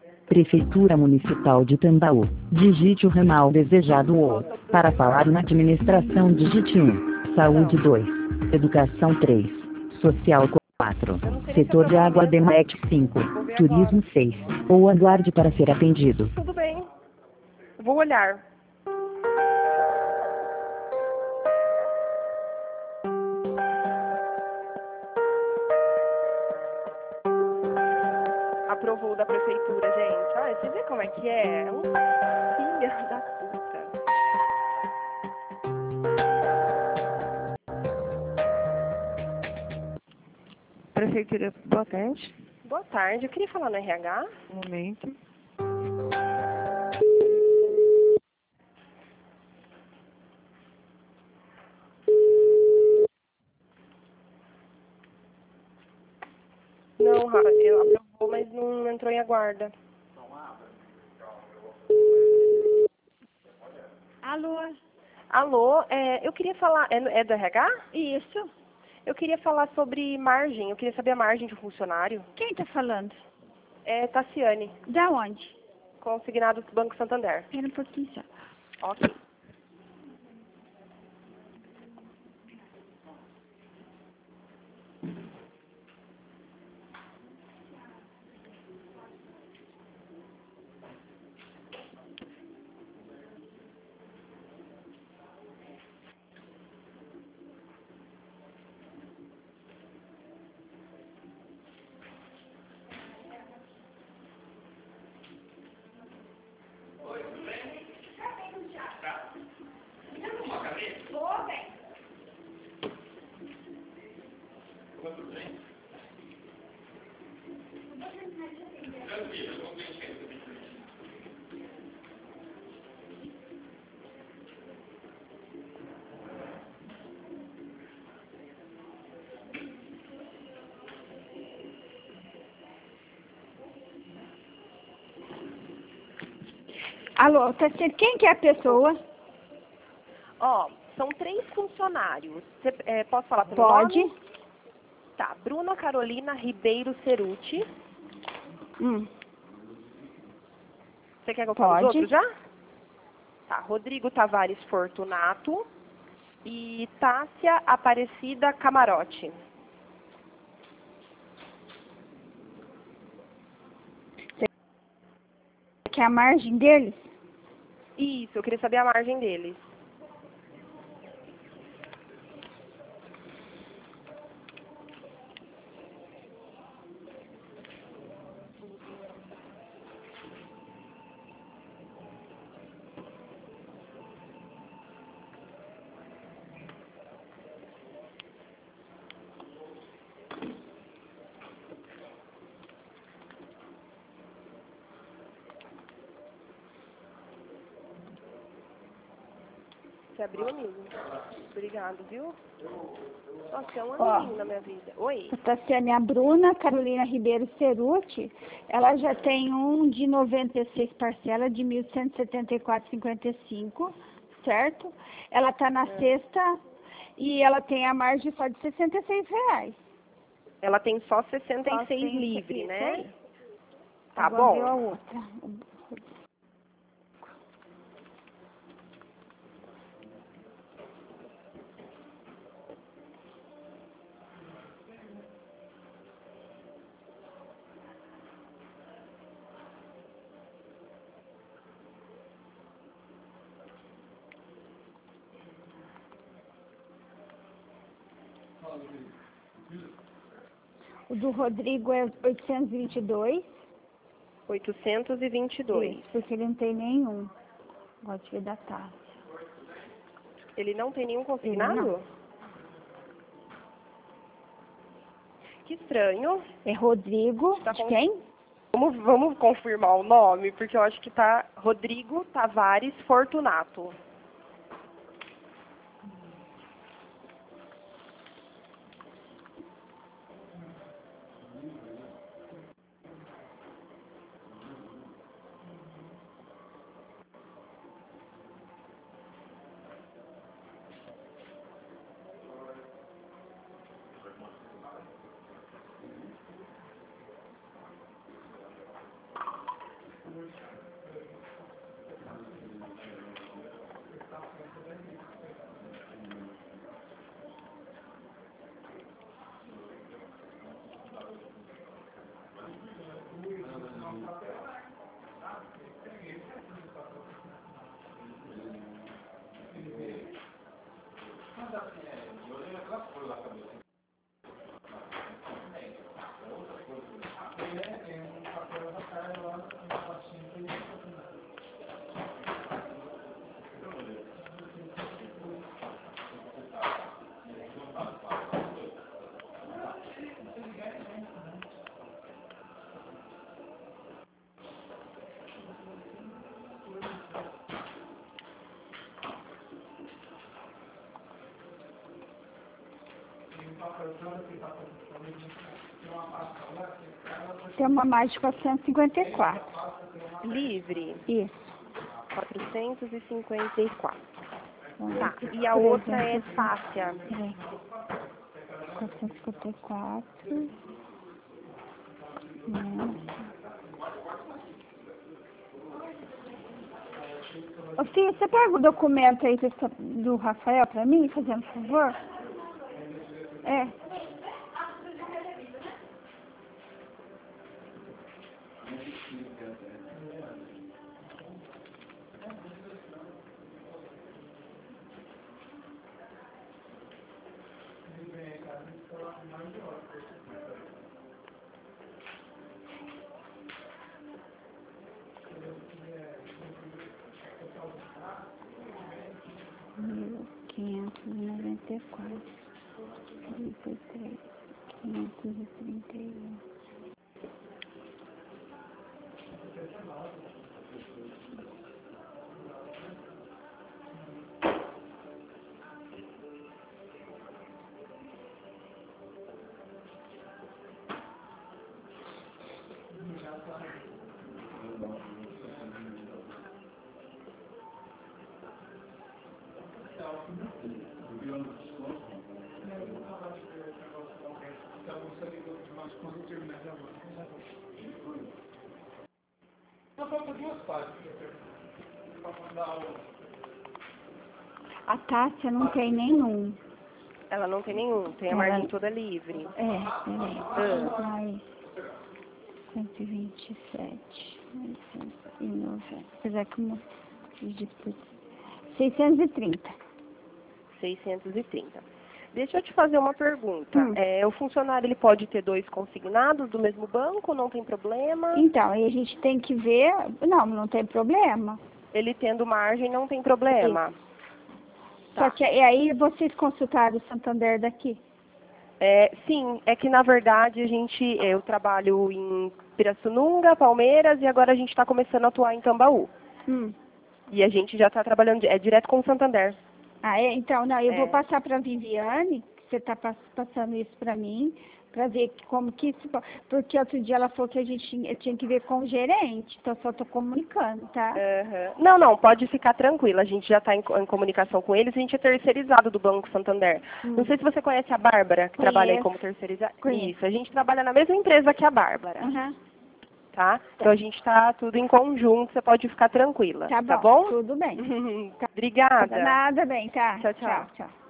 Prefeitura Municipal de Tambaú. Digite o ramal desejado ou, para falar na administração digite 1, saúde 2, educação 3, social 4, setor de água DEMEC 5, turismo 6, ou aguarde para ser atendido. Tudo bem. Vou olhar. Aprovou da prefeitura, gente. Ai, você vê como é que é? É um filho da puta. Prefeitura, boa tarde. Boa tarde, eu queria falar no RH. Um momento. Não, Rafa, eu aprovou, mas não entrou em aguarda. Alô? Alô, eu queria falar, é do RH? Isso. Eu queria falar sobre margem, eu queria saber a margem de um funcionário. Quem tá falando? É Tassiane, Da onde? consignado do Banco Santander. Pera um pouquinho só. Ok. Alô, Tassiane, quem que é a pessoa? Ó, são 3 funcionários. Posso falar pelo Pode. nome? Tá, Bruna Carolina Ribeiro Ceruti. Você quer que eu fale os Pode. outros já? Tá, Rodrigo Tavares Fortunato e Tássia Aparecida Camarote. Que é a margem deles? Isso, eu queria saber a margem deles. Você abriu, amigo? Obrigado, viu? Nossa, é um amiguinho na minha vida. Oi. Tassiane, a Bruna Carolina Ribeiro Ceruti, ela já tem um de 96 parcelas de 1.174,55, certo? Ela está na sexta e ela tem a margem só de R$ 66. Ela tem só 66 Só tem livre, isso né? aí. Tá Agora bom. veio a outra. O do Rodrigo é 822. 822. Isso, porque ele não tem nenhum. Gosto de ver da Tássia. Ele não tem nenhum consignado? Não. Que estranho. É Rodrigo, Tá de com- quem? Vamos confirmar o nome, porque eu acho que tá Rodrigo Tavares Fortunato. Tem uma mais de 454. Livre, Isso. 454. Tá. E a outra é fáscia. Peraí. 454. Ô, filha, você pega o documento aí do Rafael pra mim, fazendo favor? É. Quinhentos e 33, 531. A Tássia não tem nenhum. Ela não tem nenhum, tem a margem toda livre. É, peraí. Mais 127, mais 190. Apesar que uma... 630. 630. Deixa eu te fazer uma pergunta. O funcionário ele pode ter 2 consignados do mesmo banco? Não tem problema? Então, aí a gente tem que ver... Não tem problema. Ele tendo margem não tem problema. Só que e aí vocês consultaram o Santander daqui? Sim, é que na verdade eu trabalho em Pirassununga, Palmeiras e agora a gente está começando a atuar em Tambaú. E a gente já está trabalhando direto com o Santander. Ah, é? Então, não, eu vou passar para a Viviane, que você está passando isso para mim, para ver como que isso... Porque outro dia ela falou que eu tinha que ver com o gerente, então só estou comunicando, tá? Não, pode ficar tranquila, a gente já está em comunicação com eles, a gente é terceirizado do Banco Santander. Não sei se você conhece a Bárbara, que trabalha aí como terceirizada. Isso, a gente trabalha na mesma empresa que a Bárbara. Tá? Então a gente está tudo em conjunto, você pode ficar tranquila. Tá bom? Tudo bem. Obrigada. Nada bem, tá? Tchau. Tchau.